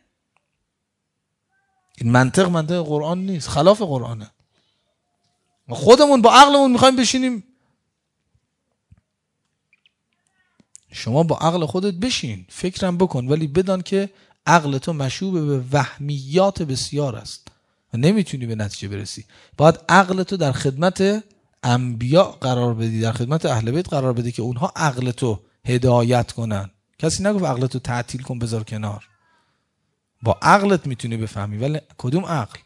این منطق قرآن نیست، خلاف قرآنه. ما خودمون با عقلمون میخوایم بشینیم. شما با عقل خودت بشین، فکرم بکن، ولی بدان که عقل تو مشوب به وهمیات بسیار است و نمیتونی به نتیجه برسی. باید عقل تو در خدمت انبیا قرار بدی، در خدمت اهل بیت قرار بدی که اونها عقل تو هدایت کنن. کسی نگفت عقل تو تعطیل کن بذار کنار. با عقلت میتونی بفهمی، ولی کدوم عقل؟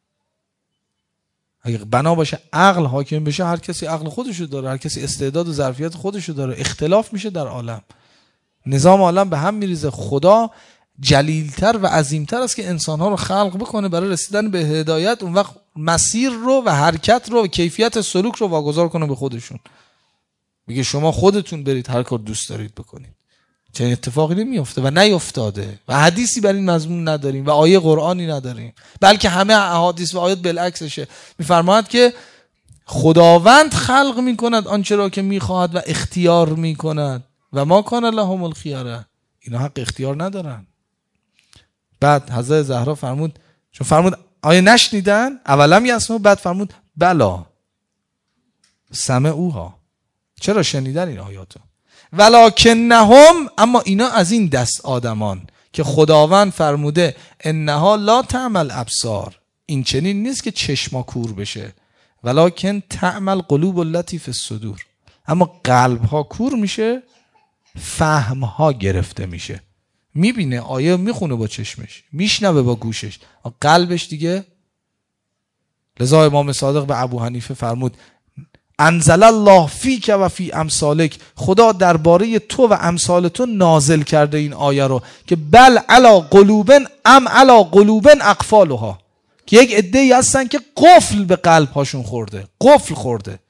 اگه بنا باشه عقل حاکم بشه، هر کسی عقل خودشو داره، هر کسی استعداد و ظرفیت خودشو داره، اختلاف میشه در عالم، نظام عالم به هم میریزه. خدا جلیلتر و عظیمتر است که انسانها رو خلق بکنه برای رسیدن به هدایت، اون وقت مسیر رو و حرکت رو و کیفیت سلوک رو واگذار کنه به خودشون. میگه شما خودتون برید هر کار دوست دارید بکنید. چنین اتفاقی نمیفته و نیفتاده و حدیثی بر این مضمون نداریم و آیه قرآنی نداریم، بلکه همه احادیث و آیات بالعکسشه. میفرماید که خداوند خلق میکند آنچه را که میخواهد و اختیار میکند و ما کان لهم الخیاره. اینا حق اختیار ندارن. بعد حضرت زهرا فرمود، چون فرمود آیه نشنیدن؟ اولم یسمعوا، بعد فرمود بلا سمعوها، چرا شنیدن این آیاتو، ولکنهم، اما اینا از این دست آدمان که خداوند فرموده انها لا تعمل الابصار، این چنین نیست که چشما کور بشه، ولکن تعمل قلوب التي فی الصدور، اما قلب ها کور میشه، فهم ها گرفته میشه. میبینه آیه، میخونه با چشمش، میشنوه با گوشش، قلبش دیگه. لذا امام صادق به ابو حنیفه فرمود انزل الله فیک و فی امثالک، خدا درباره تو و امثال تو نازل کرده این آیه رو که بل علی قلوب ام علی قلوب اقفالها، که یک عده‌ای هستن که قفل به قلب هاشون خورده، قفل خورده.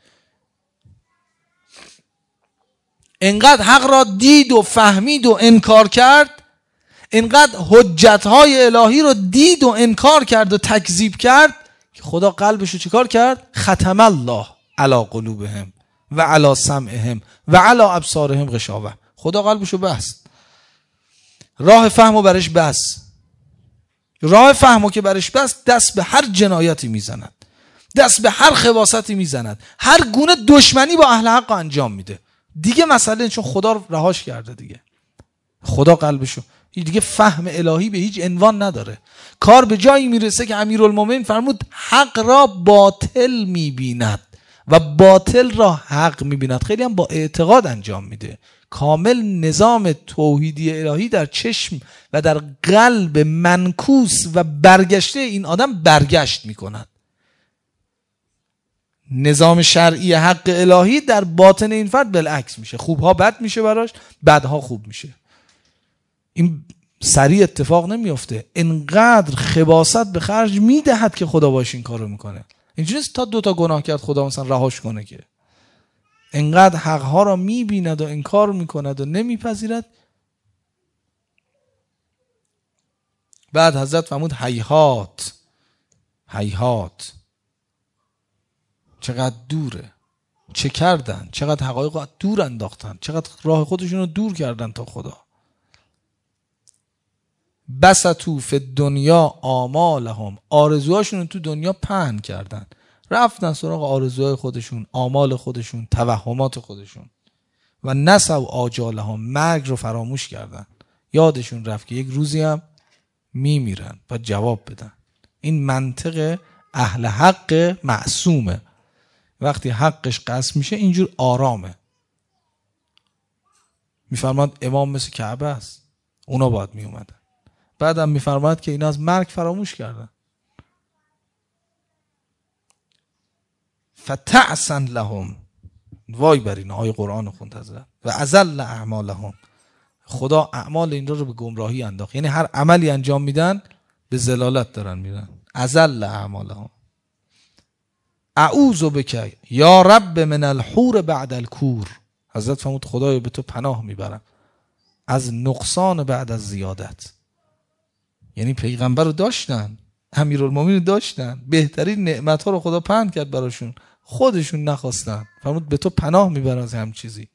انقدر حق را دید و فهمید و انکار کرد، انقدر حجتهای الهی رو دید و انکار کرد و تکذیب کرد که خدا قلبش رو چیکار کرد؟ ختم الله علی قلوبهم و علی سمعهم و علی ابصارهم غشاوه. خدا قلبش رو بست، راه فهمو برش بست. راه فهمو که برش بست، دست به هر جنایتی میزند، دست به هر خباثتی میزند، هر گونه دشمنی با اهل حق انجام میده دیگه. مسئله چون خدا رهاش کرده دیگه، خدا قلبشو دیگه فهم الهی به هیچ عنوان نداره. کار به جایی میرسه که امیرالمومنین فرمود حق را باطل میبیند و باطل را حق میبیند. خیلی هم با اعتقاد انجام میده. کامل نظام توحیدی الهی در چشم و در قلب منکوس و برگشته این آدم برگشت میکند. نظام شرعی حق الهی در باطن این فرد بالعکس میشه، خوبها بد میشه براش، بدها خوب میشه. این سریع اتفاق نمیفته. انقدر خباثت به خرج میدهد که خدا باش این کارو میکنه. اینجوری نیست تا دوتا گناه کرد خدا مثلا رهاش کنه، که انقدر حقها را میبیند و انکار میکند و نمیپذیرد. بعد حضرت فرمود هیهات هیهات، چقدر دوره، چه کردن، چقدر حقایق دور انداختن، چقدر راه خودشون رو دور کردن تا خدا. بسطوا فی الدنیا آمالهم، آرزوهاشون رو تو دنیا پهن کردن، رفتن سراغ آرزوهای خودشون، آمال خودشون، توهمات خودشون. و نسوا آجالهم، مرگ رو فراموش کردن، یادشون رفت که یک روزی هم میمیرن و جواب بدن. این منطق اهل حق معصومه. وقتی حقش قصد میشه اینجور آرامه. میفرماد امام مثل کعبه است، اونا باید میومدن. بعدم میفرماد که اینا از مرگ فراموش کردن. فتعسن لهم، وای بر این. آیه قرآن خوند حضرت. و اذل اعمالهم، خدا اعمال این رو به گمراهی انداخت. یعنی هر عملی انجام میدن به ضلالت دارن میرن. اذل اعمالهم. اعوذ بک یا رب من الحور بعد الکور، حضرت فرمود خدایا به تو پناه میبرم از نقصان بعد از زیادت. یعنی پیغمبر رو داشتن، امیرالمومنین داشتن، بهترین نعمت ها رو خدا پهن کرد براشون، خودشون نخواستن. فرمود به تو پناه میبرم از هم چیزی.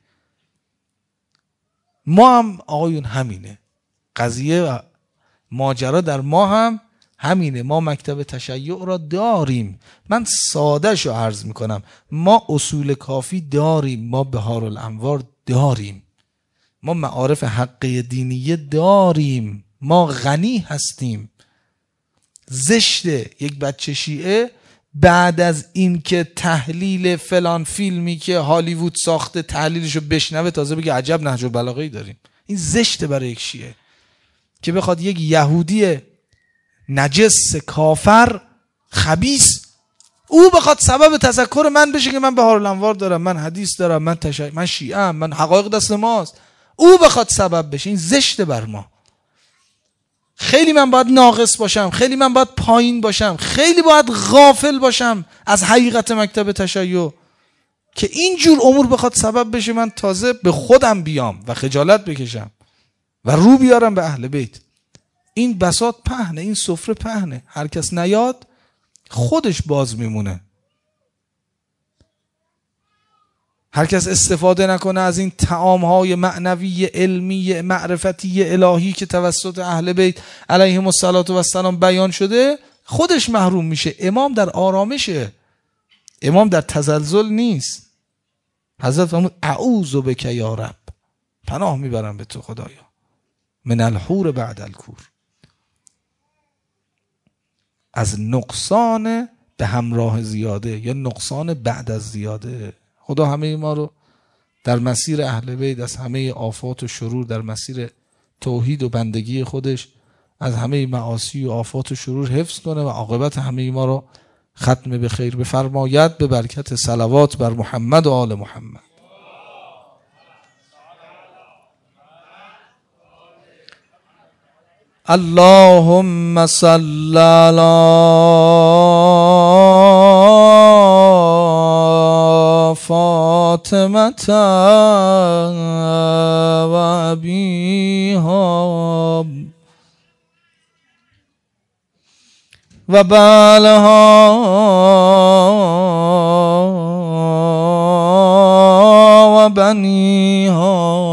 ما هم آقایون همینه قضیه و ماجرا، در ما هم همینه. ما مکتب تشیع را داریم، من ساده شو عرض میکنم، ما اصول کافی داریم، ما بهار الانوار داریم، ما معارف حقه دینیه داریم، ما غنی هستیم. زشته یک بچه شیعه بعد از این که تحلیل فلان فیلمی که هالیوود ساخته تحلیلشو بشنوه تازه بگه عجب نهج البلاغه‌ای داریم. این زشته برای یک شیعه که بخواد یک یهودی نجس، کافر، خبیث، او بخواد سبب تذکر من بشه که من بهارالانوار دارم، من حدیث دارم، من شیعه ام، من حقایق دست ماست، او بخواد سبب بشه، این زشته بر ما. خیلی من باید ناقص باشم، خیلی من باید پایین باشم، خیلی باید غافل باشم از حقیقت مکتب تشیع که اینجور امور بخواد سبب بشه من تازه به خودم بیام و خجالت بکشم و رو بیارم به اهل بیت. این بساط پهنه، این سفره پهنه، هر کس نیاد خودش باز میمونه. هر کس استفاده نکنه از این طعام‌های معنوی، علمی، معرفتی، الهی که توسط اهل بیت علیهم السلام بیان شده، خودش محروم میشه. امام در آرامشه، امام در تزلزل نیست. حضرت فرمود اعوذ بک یا رب، پناه میبرم به تو خدایا، من الحور بعد الکور، از نقصان به همراه زیاده یا نقصان بعد از زیاده. خدا همه ما رو در مسیر اهل بیت از همه آفات و شرور در مسیر توحید و بندگی خودش از همه معاصی و آفات و شرور حفظ کنه و عاقبت همه ما رو ختم به خیر بفرماید به برکت صلوات بر محمد و آل محمد. اللهم صل علی فاطمة و ابیها و بعلها و بنیها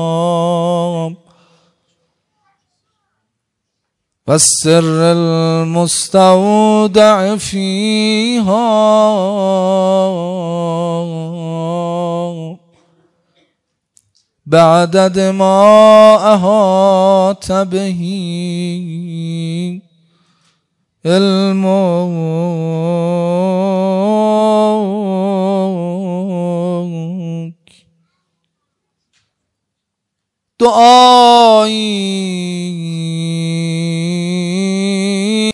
و السر المستودع فیها بعدد ما احاط به علمک. دعایی